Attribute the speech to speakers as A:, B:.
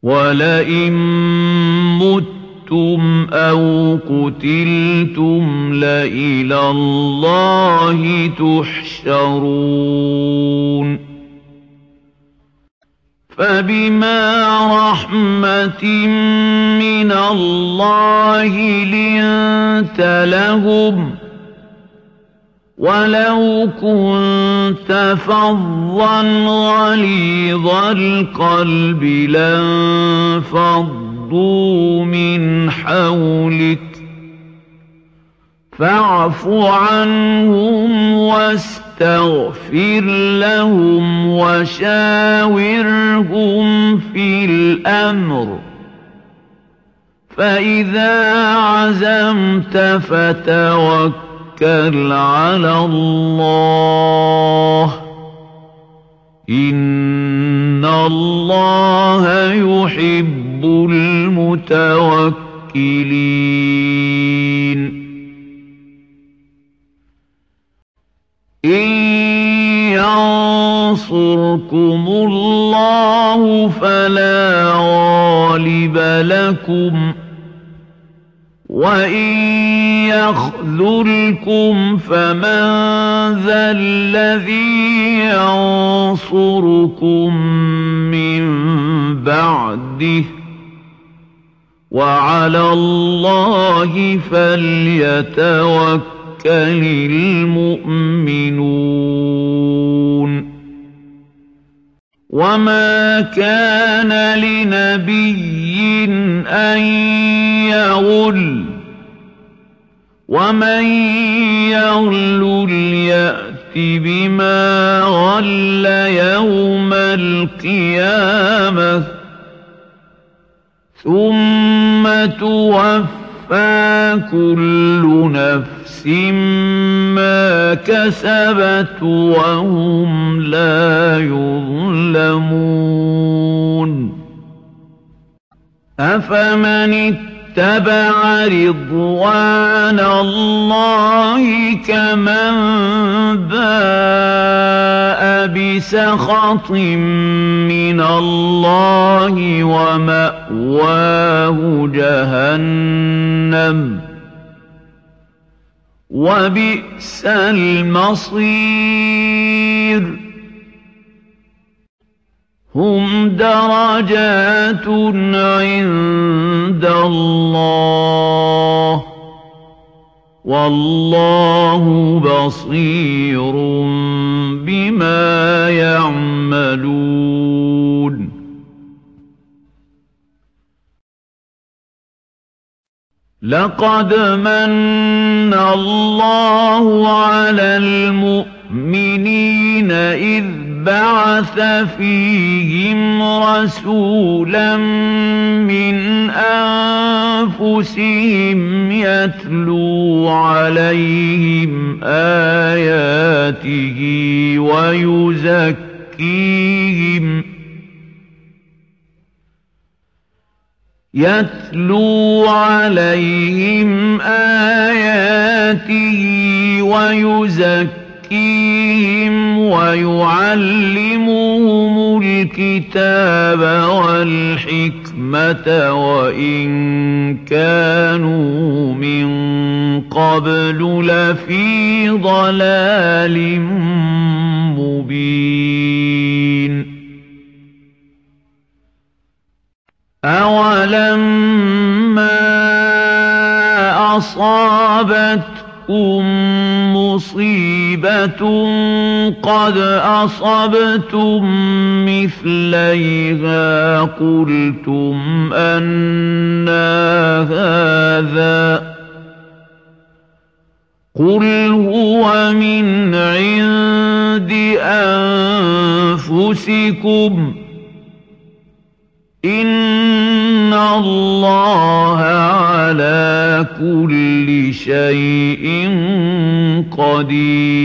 A: وَلَئِن مُّتُّمْ أَوْ قُتِلْتُمْ لَإِلَى اللَّهِ تُحْشَرُونَ فَبِمَا رَحْمَةٍ مِّنَ اللَّهِ لِنتَ لَهُمْ وَلَوْ كُنتَ فَظًّا غَلِيظَ الْقَلْبِ لَانفَضُّوا مِنْ حَوْلِكَ فَاعْفُ عَنْهُمْ وَاسْتَغْفِرْ لَهُمْ وَشَاوِرْهُمْ فِي الْأَمْرِ فَإِذَا عَزَمْتَ فَتَوَكَّلْ عَلَى اللَّهِ إِنَّ اللَّهَ يُحِبُّ الْمُتَوَكِّلِينَ إِن يَنصُرْكُمُ اللَّهُ فَلَا غَالِبَ لَكُمْ وَإِن يَخْذُلْكُمْ فَمَن ذَا الَّذِي يَنصُرُكُم مِّن بَعْدِهِ وَعَلَى اللَّهِ فَلْيَتَوَكَّلِ الْمُؤْمِنُونَ وَمَا كَانَ لِنَبِيٍّ أَن يَغُلَّ وَمَن يَغْلُلْ يَأْتِ بِمَا غَلَّ يَوْمَ الْقِيَامَةِ ثُمَّ تُوَفَّىٰ كُلُّ نَفْسٍ مَّا كَسَبَتْ وَهُمْ لَا يُظْلَمُونَ أَفَمَنِ اتَّبَعَ رِضْوَانَ اللَّهِ كَمَن بَاءَ بِسَخَطٍ مِّنَ اللَّهِ وَمَأْوَاهُ جَهَنَّمُ وَبِئْسَ الْمَصِيرُ هُمْ دَرَجَاتٌ عِندَ اللَّهِ وَاللَّهُ بَصِيرٌ بِمَا يَعْمَلُونَ لَقَدْ مَنَّ اللَّهُ عَلَى الْمُؤْمِنِينَ إِذْ بَعَثَ فِيهِمْ رَسُولًا مِّنْ أَنفُسِهِمْ يَتْلُو عَلَيْهِمْ آيَاتِهِ وَيُزَكِّيهِمْ وَيُعَلِّمُهُمُ الْكِتَابَ وَالْحِكْمَةَ وَإِن كَانُوا مِن قَبْلُ لَفِي ضَلَالٍ مُّبِينٍ أَوَلَمَّا أَصَابَتْكُم مُّصِيبَةٌ قَدْ أَصَبْتُم مِّثْلَيْهَا قُلْتُمْ أَنَّىٰ هَٰذَا ۖ قُلْ هُوَ مِنْ عِندِ أَنفُسِكُمْ ۗ إِنَّ اللَّهَ عَلَىٰ كُلِّ شَيْءٍ قَدِيرٌ